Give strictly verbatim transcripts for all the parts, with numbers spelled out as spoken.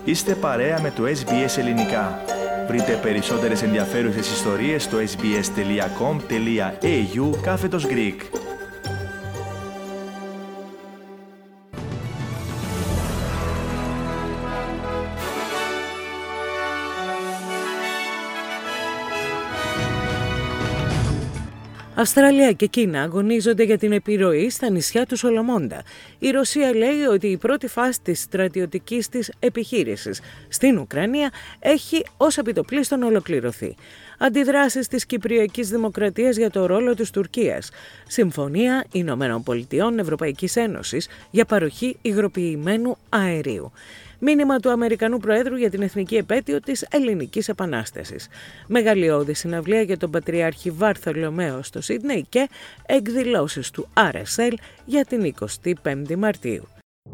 Είστε παρέα με το ες μπι ες Ελληνικά. Βρείτε περισσότερες ενδιαφέρουσες ιστορίες στο sbs.com.au κάθετος Greek. Αυστραλία και Κίνα αγωνίζονται για την επιρροή στα νησιά του Σολομόντα. Η Ρωσία λέει ότι η πρώτη φάση της στρατιωτικής της επιχείρησης στην Ουκρανία έχει ως επιτοπλίστων ολοκληρωθεί. Αντιδράσεις της Κυπριακής Δημοκρατίας για το ρόλο της Τουρκίας. Συμφωνία Ηνωμένων Πολιτειών Ευρωπαϊκής Ένωσης για παροχή υγροποιημένου αερίου. Μήνυμα του Αμερικανού Προέδρου για την εθνική επέτειο της Ελληνικής Επανάστασης. Μεγαλειώδη συναυλία για τον Πατριάρχη Βαρθολομαίο στο Σίδνεϊ και εκδηλώσεις του αρ ες ελ για την εικοστή πέμπτη Μαρτίου.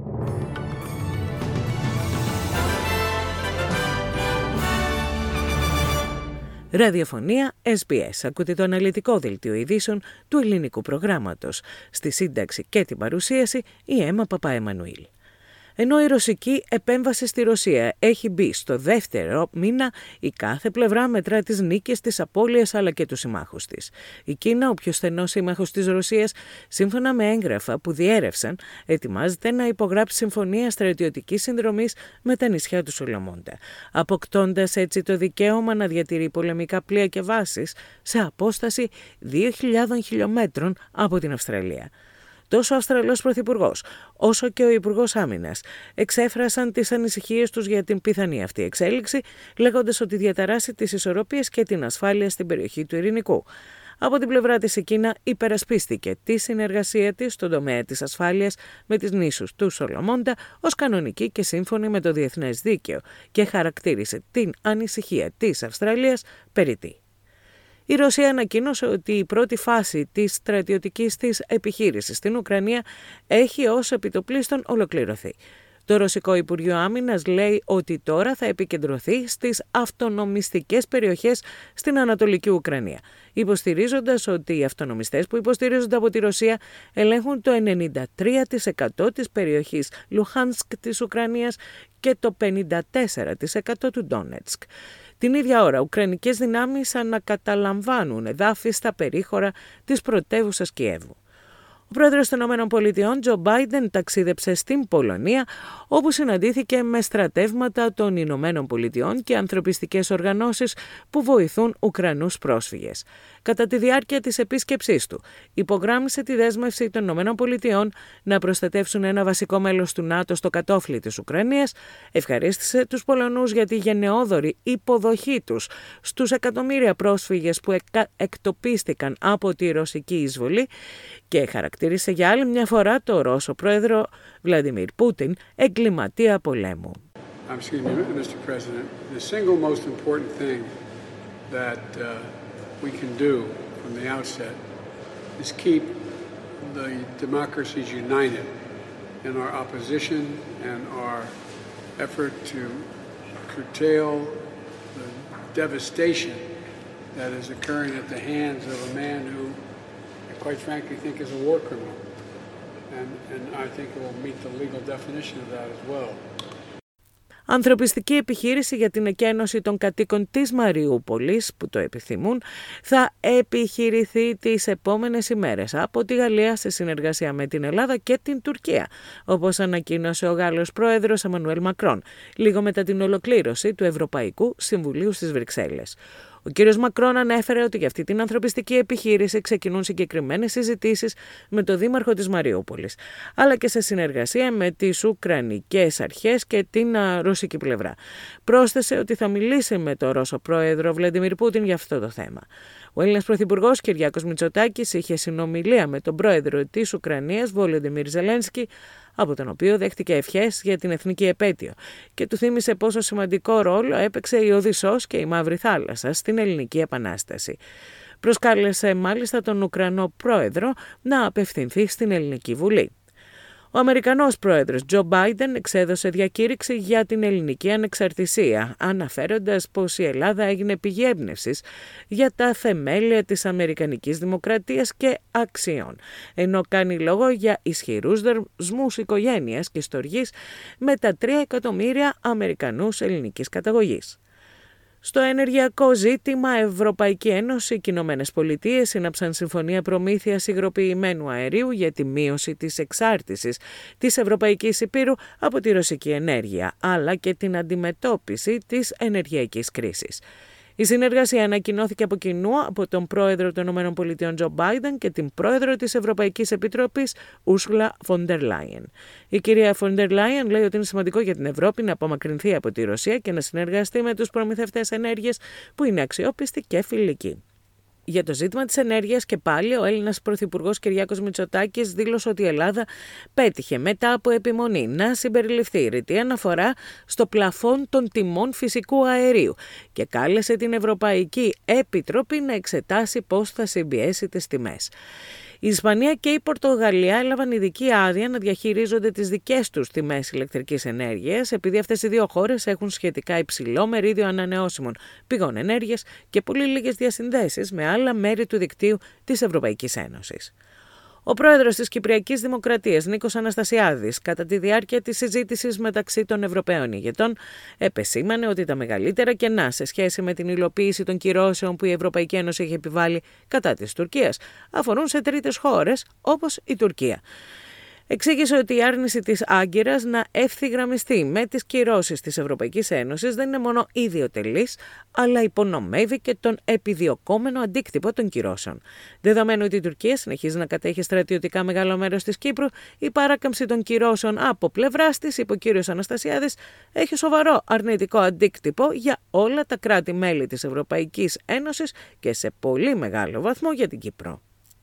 Ραδιοφωνία ες μπι ες. Ακούτε το αναλυτικό δελτίο ειδήσεων του ελληνικού προγράμματος. Στη σύνταξη και την παρουσίαση η Έμα Παπαεμμανουήλ. Ενώ η ρωσική επέμβαση στη Ρωσία έχει μπει στο δεύτερο μήνα, η κάθε πλευρά μετρά τις νίκες, τις απώλειες αλλά και τους συμμάχους της. Η Κίνα, ο πιο στενός σύμμαχος της Ρωσίας, σύμφωνα με έγγραφα που διέρευσαν, ετοιμάζεται να υπογράψει συμφωνία στρατιωτικής συνδρομής με τα νησιά του Σολομόντα, αποκτώντας έτσι το δικαίωμα να διατηρεί πολεμικά πλοία και βάσεις σε απόσταση δύο χιλιάδων χιλιόμετρων από την Αυστραλία. Τόσο ο Αυστραλός Πρωθυπουργός, όσο και ο Υπουργός Άμυνας εξέφρασαν τις ανησυχίες τους για την πιθανή αυτή εξέλιξη, λέγοντας ότι διαταράσσει τις ισορροπίες και την ασφάλεια στην περιοχή του Ειρηνικού. Από την πλευρά της η Κίνα υπερασπίστηκε τη συνεργασία της στον τομέα της ασφάλειας με τις νήσους του Σολομόντα ως κανονική και σύμφωνη με το διεθνές δίκαιο και χαρακτήρισε την ανησυχία της Αυστραλίας περιττή. Η Ρωσία ανακοίνωσε ότι η πρώτη φάση της στρατιωτικής της επιχείρησης στην Ουκρανία έχει ως επιτοπλίστων ολοκληρωθεί. Το Ρωσικό Υπουργείο Άμυνας λέει ότι τώρα θα επικεντρωθεί στις αυτονομιστικές περιοχές στην Ανατολική Ουκρανία, υποστηρίζοντας ότι οι αυτονομιστές που υποστηρίζονται από τη Ρωσία ελέγχουν το ενενήντα τρία τοις εκατό της περιοχής Λουχάνσκ της Ουκρανίας και το πενήντα τέσσερα τοις εκατό του Ντόνετσκ. Την ίδια ώρα, ουκρανικές δυνάμεις ανακαταλαμβάνουν εδάφη στα περίχωρα της πρωτεύουσας Κιέβου. Ο πρόεδρος των ΗΠΑ, Τζο Μπάιντεν, ταξίδεψε στην Πολωνία, όπου συναντήθηκε με στρατεύματα των Ηνωμένων Πολιτειών και ανθρωπιστικές οργανώσεις που βοηθούν Ουκρανούς πρόσφυγες. Κατά τη διάρκεια της επίσκεψής του, υπογράμμισε τη δέσμευση των Ηνωμένων Πολιτειών να προστατεύσουν ένα βασικό μέλος του ΝΑΤΟ στο κατόφλι της Ουκρανίας, ευχαρίστησε τους Πολωνούς για τη γενναιόδορη υποδοχή τους στους εκατομμύρια πρόσφυγες που εκτοπίστηκαν από τη ρωσική εισβολή και χαρακτήρισε για άλλη μια φορά το Ρώσο πρόεδρο Βλαντιμίρ Πούτιν εγκληματία πολέμου. Excuse me, Mister President, the single most important thing that uh, we can do from the outset is keep the democracies united in our opposition and our effort to curtail the devastation that is occurring at the hands of a man who quite frankly think is a war criminal, and, and I think it will meet the legal definition of that as well. Ανθρωπιστική επιχείρηση για την εκένωση των κατοίκων της Μαριούπολης που το επιθυμούν θα επιχειρηθεί τις επόμενες ημέρες από τη Γαλλία σε συνεργασία με την Ελλάδα και την Τουρκία, όπως ανακοίνωσε ο Γάλλος πρόεδρος Εμμανουέλ Μακρόν, λίγο μετά την ολοκλήρωση του Ευρωπαϊκού Συμβουλίου στις Βρυξέλλες. Ο κύριος Μακρόν ανέφερε ότι για αυτή την ανθρωπιστική επιχείρηση ξεκινούν συγκεκριμένες συζητήσεις με το δήμαρχο της Μαριούπολης, αλλά και σε συνεργασία με τις Ουκρανικές αρχές και την ρωσική πλευρά. Πρόσθεσε ότι θα μιλήσει με τον Ρώσο πρόεδρο Βλαντιμίρ Πούτιν για αυτό το θέμα. Ο Έλληνας Πρωθυπουργός Κυριάκος Μητσοτάκης είχε συνομιλία με τον πρόεδρο της Ουκρανίας Βολοντιμίρ Ζελένσκι, από τον οποίο δέχτηκε ευχές για την εθνική επέτειο και του θύμισε πόσο σημαντικό ρόλο έπαιξε η Οδυσσός και η Μαύρη Θάλασσα στην Ελληνική Επανάσταση. Προσκάλεσε μάλιστα τον Ουκρανό πρόεδρο να απευθυνθεί στην Ελληνική Βουλή. Ο Αμερικανός πρόεδρος Τζο Μπάιντεν εξέδωσε διακήρυξη για την ελληνική ανεξαρτησία, αναφέροντας πως η Ελλάδα έγινε πηγή έμπνευσης για τα θεμέλια της αμερικανικής δημοκρατίας και αξιών, ενώ κάνει λόγο για ισχυρούς δεσμούς οικογένειας και στοργής με τα τρία εκατομμύρια Αμερικανούς ελληνικής καταγωγής. Στο ενεργειακό ζήτημα, Ευρωπαϊκή Ένωση και οι Ηνωμένες Πολιτείες σύναψαν συμφωνία προμήθειας υγροποιημένου αερίου για τη μείωση της εξάρτησης της Ευρωπαϊκής Υπήρου από τη ρωσική ενέργεια, αλλά και την αντιμετώπιση της ενεργειακής κρίσης. Η συνεργασία ανακοινώθηκε από κοινού από τον πρόεδρο των ΗΠΑ Τζο Μπάιντεν και την πρόεδρο της Ευρωπαϊκής Επιτροπής Ούρσουλα φον ντερ Λάιεν. Η κυρία φον ντερ Λάιεν λέει ότι είναι σημαντικό για την Ευρώπη να απομακρυνθεί από τη Ρωσία και να συνεργαστεί με τους προμηθευτές ενέργειας που είναι αξιόπιστοι και φιλικοί. Για το ζήτημα της ενέργειας και πάλι ο Έλληνας Πρωθυπουργός Κυριάκος Μητσοτάκης δήλωσε ότι η Ελλάδα πέτυχε μετά από επιμονή να συμπεριληφθεί ρητή αναφορά στο πλαφόν των τιμών φυσικού αερίου και κάλεσε την Ευρωπαϊκή Επιτροπή να εξετάσει πώς θα συμπιέσει τις τιμές. Η Ισπανία και η Πορτογαλία έλαβαν ειδική άδεια να διαχειρίζονται τις δικές τους τιμές ηλεκτρικής ενέργειας, επειδή αυτές οι δύο χώρες έχουν σχετικά υψηλό μερίδιο ανανεώσιμων πηγών ενέργειας και πολύ λίγες διασυνδέσεις με άλλα μέρη του δικτύου της Ευρωπαϊκής Ένωσης. Ο πρόεδρος της Κυπριακής Δημοκρατίας, Νίκος Αναστασιάδης, κατά τη διάρκεια της συζήτησης μεταξύ των Ευρωπαίων ηγετών, επεσήμανε ότι τα μεγαλύτερα κενά σε σχέση με την υλοποίηση των κυρώσεων που η Ευρωπαϊκή Ένωση έχει επιβάλει κατά της Τουρκίας αφορούν σε τρίτες χώρες όπως η Τουρκία. Εξήγησε ότι η άρνηση της Άγκυρας να ευθυγραμμιστεί με τις κυρώσεις της Ευρωπαϊκής Ένωσης δεν είναι μόνο ιδιωτελής, αλλά υπονομεύει και τον επιδιωκόμενο αντίκτυπο των κυρώσεων. Δεδομένου ότι η Τουρκία συνεχίζει να κατέχει στρατιωτικά μεγάλο μέρος της Κύπρου, η παράκαμψη των κυρώσεων από πλευράς της, είπε ο κύριος Αναστασιάδης, έχει σοβαρό αρνητικό αντίκτυπο για όλα τα κράτη-μέλη της Ευρωπαϊκής Ένωσης και σε πολύ μεγάλο βαθμό για την Κύπρο.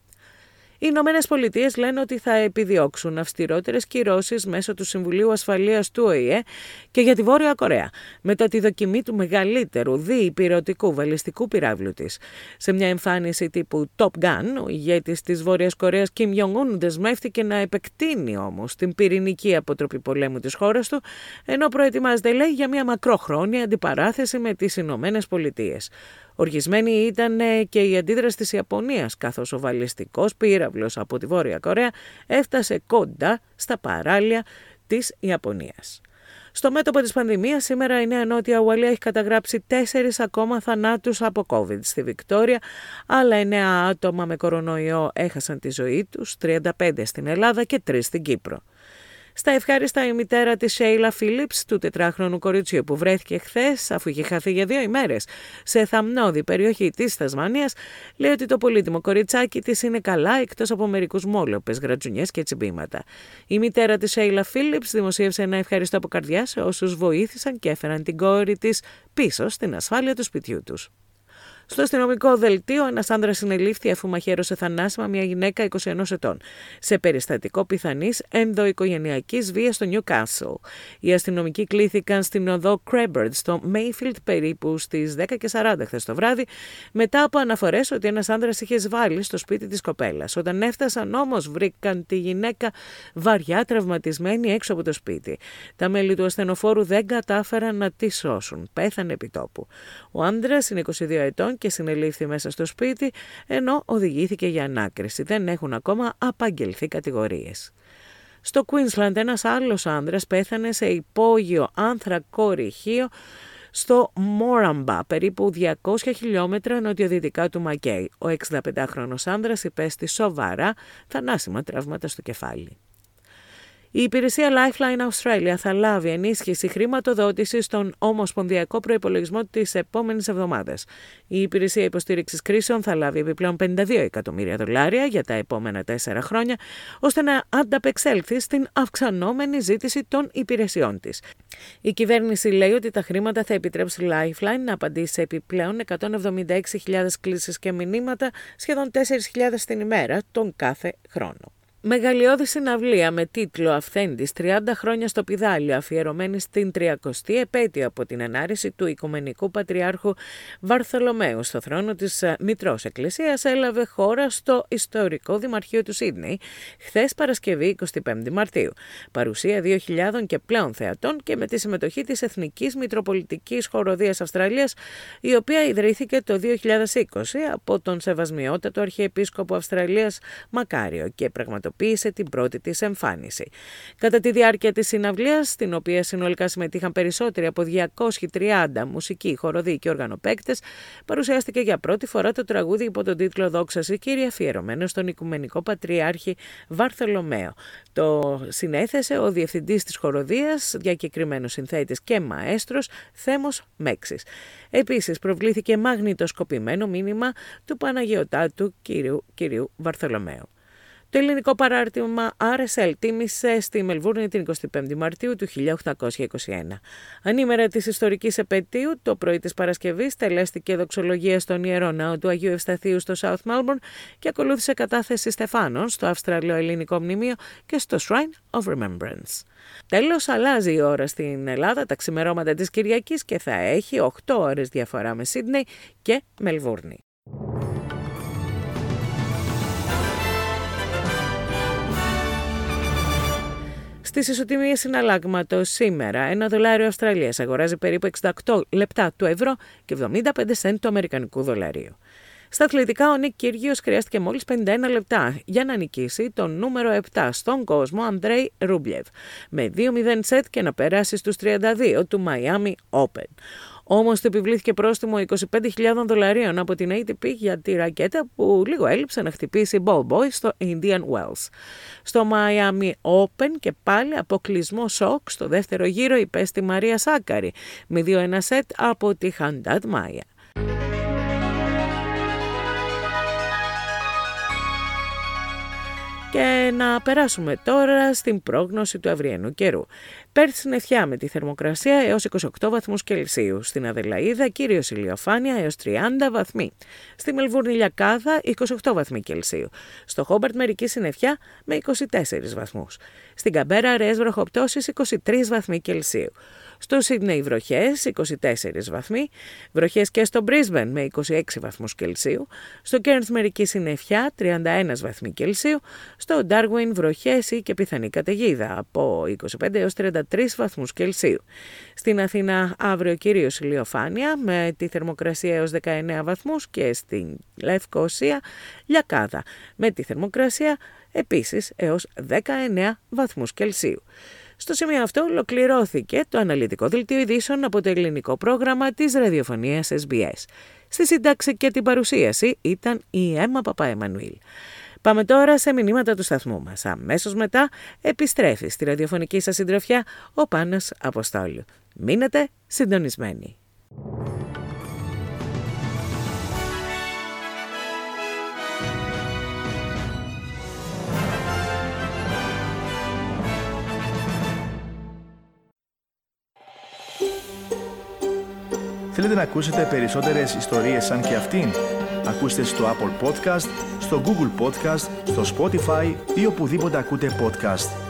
Οι Ηνωμένες Πολιτείες λένε ότι θα επιδιώξουν αυστηρότερες κυρώσεις μέσω του Συμβουλίου Ασφαλείας του Ο Η Ε και για τη Βόρεια Κορέα, μετά τη δοκιμή του μεγαλύτερου διυπηρωτικού βαλιστικού πυράβλου της. Σε μια εμφάνιση τύπου Top Gun, ο ηγέτης της Βόρειας Κορέας Κιμ Ιονγκ-Ουν δεσμεύτηκε να επεκτείνει όμως την πυρηνική αποτροπή πολέμου της χώρας του, ενώ προετοιμάζεται, λέει, για μια μακρόχρόνια αντιπαράθεση με τις Ηνωμένες Πολιτείες. Οργισμένη ήταν και η αντίδραση της Ιαπωνίας, καθώς ο βαλιστικός πύραυλος από τη Βόρεια Κορέα έφτασε κοντά στα παράλια της Ιαπωνίας. Στο μέτωπο της πανδημίας, σήμερα η Νέα Νότια Ουαλία έχει καταγράψει τέσσερις ακόμα θανάτους από COVID. Στη Βικτόρια, άλλα εννέα άτομα με κορονοϊό έχασαν τη ζωή τους, τριάντα πέντε στην Ελλάδα και τρεις στην Κύπρο. Στα ευχάριστα, η μητέρα της Σέιλα Φίλιπς, του τετράχρονου κοριτσιού που βρέθηκε χθες αφού είχε χαθεί για δύο ημέρες σε θαμνώδη περιοχή της Τασμανίας, λέει ότι το πολύτιμο κοριτσάκι της είναι καλά εκτός από μερικούς μόλοπες, γρατζουνιές και τσιμπήματα. Η μητέρα της Σέιλα Φίλιπς δημοσίευσε ένα ευχαριστώ από καρδιά σε όσους βοήθησαν και έφεραν την κόρη της πίσω στην ασφάλεια του σπιτιού τους. Στο αστυνομικό δελτίο, ένας άνδρας συνελήφθη αφού μαχαίρωσε θανάσιμα μια γυναίκα είκοσι ενός ετών, σε περιστατικό πιθανής ενδοοικογενειακής βίας στο Νιουκάσλ. Οι αστυνομικοί κλήθηκαν στην οδό Crabbird στο Mayfield περίπου στις δέκα και σαράντα χθες το βράδυ, μετά από αναφορές ότι ένας άνδρας είχε εισβάλει στο σπίτι της κοπέλας. Όταν έφτασαν όμως, βρήκαν τη γυναίκα βαριά τραυματισμένη έξω από το σπίτι. Τα μέλη του ασθενοφόρου δεν κατάφεραν να τη σώσουν. Πέθανε επί τόπου. Ο άνδρας είναι είκοσι δύο ετών και συνελήφθη μέσα στο σπίτι, ενώ οδηγήθηκε για ανάκριση. Δεν έχουν ακόμα απαγγελθεί κατηγορίες. Στο Queensland, ένας άλλος άνδρας πέθανε σε υπόγειο άνθρακο ρηχείο στο Moranbah, περίπου διακόσια χιλιόμετρα νοτιοδυτικά του Μακέι. Ο εξηνταπεντάχρονος άνδρας υπέστη σοβαρά θανάσιμα τραύματα στο κεφάλι. Η υπηρεσία Lifeline Australia θα λάβει ενίσχυση χρηματοδότηση στον ομοσπονδιακό προϋπολογισμό της επόμενης εβδομάδας. Η υπηρεσία υποστήριξης κρίσεων θα λάβει επιπλέον πενήντα δύο εκατομμύρια δολάρια για τα επόμενα τέσσερα χρόνια, ώστε να ανταπεξέλθει στην αυξανόμενη ζήτηση των υπηρεσιών της. Η κυβέρνηση λέει ότι τα χρήματα θα επιτρέψει Lifeline να απαντήσει σε επιπλέον εκατόν εβδομήντα έξι χιλιάδες κλήσεις και μηνύματα, σχεδόν τέσσερις χιλιάδες την ημέρα, τον κάθε χρόνο. Μεγαλειώδη συναυλία με τίτλο «Αυθέντης τριάντα χρόνια στο Πηδάλιο», αφιερωμένη στην τριακοστή επέτειο από την ανάρρηση του Οικουμενικού Πατριάρχου Βαρθολομαίου στο θρόνο της Μητρός Εκκλησίας, έλαβε χώρα στο ιστορικό Δημαρχείο του Σίδνεϊ χθες Παρασκευή εικοστή πέμπτη Μαρτίου. Παρουσία δύο χιλιάδων και πλέον θεατών και με τη συμμετοχή της Εθνικής Μητροπολιτικής Χοροδίας Αυστραλίας, η οποία ιδρύθηκε το δύο χιλιάδες είκοσι από τον Σεβασμιότατο Αρχιεπίσκοπο Αυστραλίας Μακάριο και πραγματοποίησε την πρώτη της εμφάνιση. Κατά τη διάρκεια της συναυλίας, στην οποία συνολικά συμμετείχαν περισσότεροι από διακόσιοι τριάντα μουσικοί, χοροδοί και οργανοπαίκτες, παρουσιάστηκε για πρώτη φορά το τραγούδι υπό τον τίτλο «Δόξα σε Κύριε», αφιερωμένο στον Οικουμενικό Πατριάρχη Βαρθολομαίο. Το συνέθεσε ο διευθυντής της χοροδίας, διακεκριμένος συνθέτης και μαέστρος Θέμος Μέξης. Επίσης προβλήθηκε μαγνητοσκοπημένο μήνυμα του Παναγιωτάτου κυρίου, κυρίου Βαρθολομαίου. Το ελληνικό παράρτημα αρ ες ελ τίμησε στη Μελβούρνη την εικοστή πέμπτη Μαρτίου του χίλια οκτακόσια είκοσι ένα. Ανήμερα της ιστορικής επετείου, το πρωί της Παρασκευής τελέστηκε δοξολογία στον Ιερό Ναό του Αγίου Ευσταθείου στο South Melbourne και ακολούθησε κατάθεση στεφάνων στο Αυστραλιο-Ελληνικό Μνημείο και στο Shrine of Remembrance. Τέλος, αλλάζει η ώρα στην Ελλάδα τα ξημερώματα της Κυριακής και θα έχει οκτώ ώρες διαφορά με Σίδνεϊ και Μελβούρνη. Στις ισοτιμίες συναλλάγματος σήμερα, ένα δολάριο Αυστραλίας αγοράζει περίπου εξήντα οκτώ λεπτά του ευρώ και εβδομήντα πέντε σεντ του αμερικανικού δολαρίου. Στα αθλητικά, ο Νίκ Κύριος χρειάστηκε μόλις πενήντα ένα λεπτά για να νικήσει τον νούμερο επτά στον κόσμο, Αντρέι Ρούμπλεβ, με δύο μηδέν σετ και να περάσει στους τριάντα δύο του Miami Open. Όμως του επιβλήθηκε πρόστιμο είκοσι πέντε χιλιάδες δολαρίων από την έι τι πι για τη ρακέτα που λίγο έλειψε να χτυπήσει ball boy στο Indian Wells. Στο Miami Open και πάλι αποκλεισμό σοκ στο δεύτερο γύρο υπέστη Μαρία Σάκαρη με δύο ένα σετ από τη Χαντάτ Μάια. Και να περάσουμε τώρα στην πρόγνωση του αυριανού καιρού. Πέρθ συννεφιά με τη θερμοκρασία έως είκοσι οκτώ βαθμούς Κελσίου. Στην Αδελαΐδα κυρίως ηλιοφάνεια έως τριάντα βαθμοί. Στη Μελβούρνη λιακάδα είκοσι οκτώ βαθμοί Κελσίου. Στο Χόμπαρτ μερική συννεφιά με είκοσι τέσσερις βαθμούς. Στην Καμπέρα αραιές βροχοπτώσεις είκοσι τρεις βαθμοί Κελσίου. Στο Σίδνεϊ βροχές είκοσι τέσσερις βαθμοί, βροχές και στο Μπρίσμπεν με είκοσι έξι βαθμούς Κελσίου, στο Κέρνθ μερική συννεφιά τριάντα ένα βαθμοί Κελσίου, στο Ντάρουιν βροχές ή και πιθανή καταιγίδα από είκοσι πέντε έως τριάντα τρεις βαθμούς Κελσίου. Στην Αθήνα αύριο κυρίως ηλιοφάνεια με τη θερμοκρασία έως δεκαεννέα βαθμούς και στην Λευκοσία λιακάδα με τη θερμοκρασία επίσης έως δεκαεννέα βαθμούς Κελσίου. Στο σημείο αυτό ολοκληρώθηκε το αναλυτικό δελτίο ειδήσεων από το ελληνικό πρόγραμμα της ραδιοφωνίας ες μπι ες. Στη σύνταξη και την παρουσίαση ήταν η Έμα Παπαεμμανουήλ. Πάμε τώρα σε μηνύματα του σταθμού μας. Αμέσως μετά επιστρέφει στη ραδιοφωνική σας συντροφιά ο Πάνος Αποστόλου. Μείνετε συντονισμένοι. Θέλετε να ακούσετε περισσότερες ιστορίες σαν και αυτήν? Ακούστε στο Apple Podcast, στο Google Podcast, στο Spotify ή οπουδήποτε ακούτε podcast.